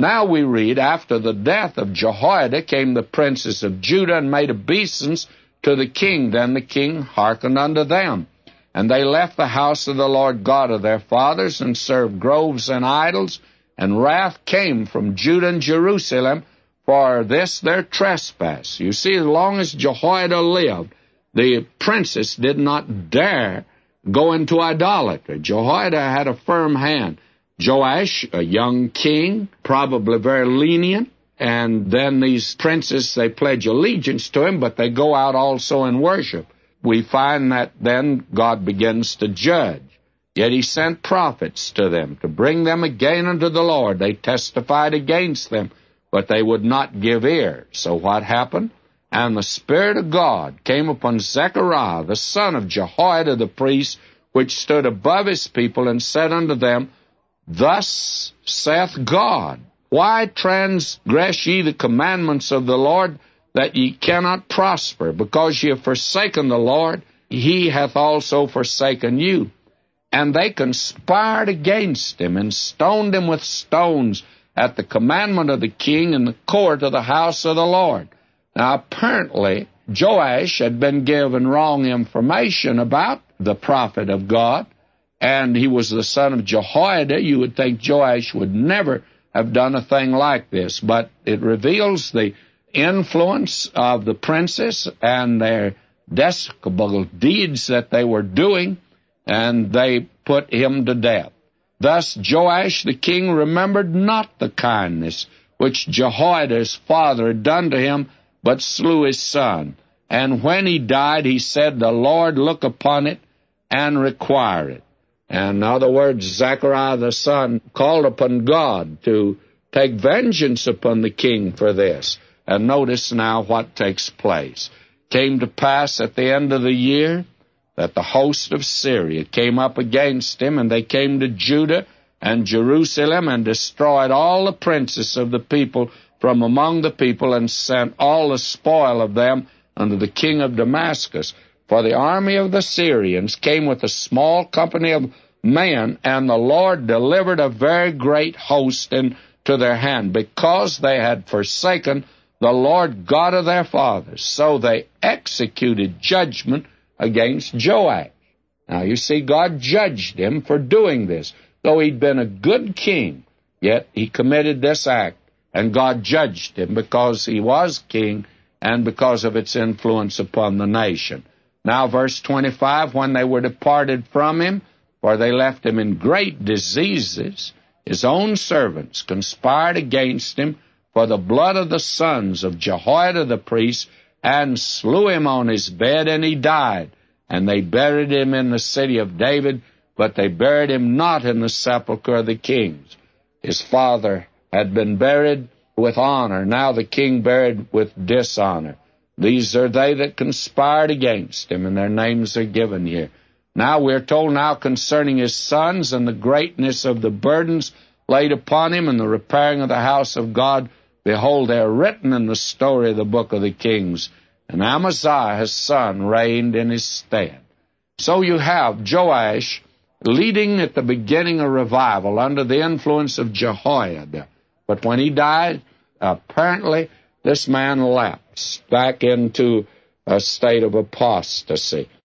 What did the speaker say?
Now we read, after the death of Jehoiada came the princes of Judah and made obeisance to the king. Then the king hearkened unto them. And they left the house of the Lord God of their fathers, and served groves and idols, and wrath came from Judah and Jerusalem for this their trespass. You see, as long as Jehoiada lived, the princes did not dare go into idolatry. Jehoiada had a firm hand. Joash, a young king, probably very lenient, and then these princes, they pledge allegiance to him, but they go out also in worship. We find that then God begins to judge. Yet he sent prophets to them to bring them again unto the Lord. They testified against them, but they would not give ear. So what happened? And the Spirit of God came upon Zechariah, the son of Jehoiada the priest, which stood above his people, and said unto them, Thus saith God, Why transgress ye the commandments of the Lord, that ye cannot prosper? Because ye have forsaken the Lord, he hath also forsaken you. And they conspired against him, and stoned him with stones at the commandment of the king in the court of the house of the Lord. Now apparently Joash had been given wrong information about the prophet of God, and he was the son of Jehoiada. You would think Joash would never have done a thing like this, but it reveals the influence of the princes and their despicable deeds that they were doing, and they put him to death. Thus Joash the king remembered not the kindness which Jehoiada his father had done to him, but slew his son. And when he died, he said, The Lord look upon it and require it. And in other words, Zechariah the son called upon God to take vengeance upon the king for this. And notice now what takes place. Came to pass at the end of the year that the host of Syria came up against him, and they came to Judah and Jerusalem, and destroyed all the princes of the people from among the people, and sent all the spoil of them unto the king of Damascus. For the army of the Syrians came with a small company of men, and the Lord delivered a very great host into their hand, because they had forsaken the Lord God of their fathers. So they executed judgment against Joash. Now you see, God judged him for doing this. Though he'd been a good king, yet he committed this act, and God judged him because he was king and because of its influence upon the nation. Now verse 25, when they were departed from him, for they left him in great diseases, his own servants conspired against him for the blood of the sons of Jehoiada the priest, and slew him on his bed, and he died. And they buried him in the city of David, but they buried him not in the sepulchre of the kings. His father had been buried with honor, now the king buried with dishonor. These are they that conspired against him, and their names are given here. Now we're told now concerning his sons and the greatness of the burdens laid upon him and the repairing of the house of God. Behold, they are written in the story of the book of the Kings. And Amaziah his son reigned in his stead. So you have Joash leading at the beginning a revival under the influence of Jehoiada. But when he died, apparently this man lapsed back into a state of apostasy.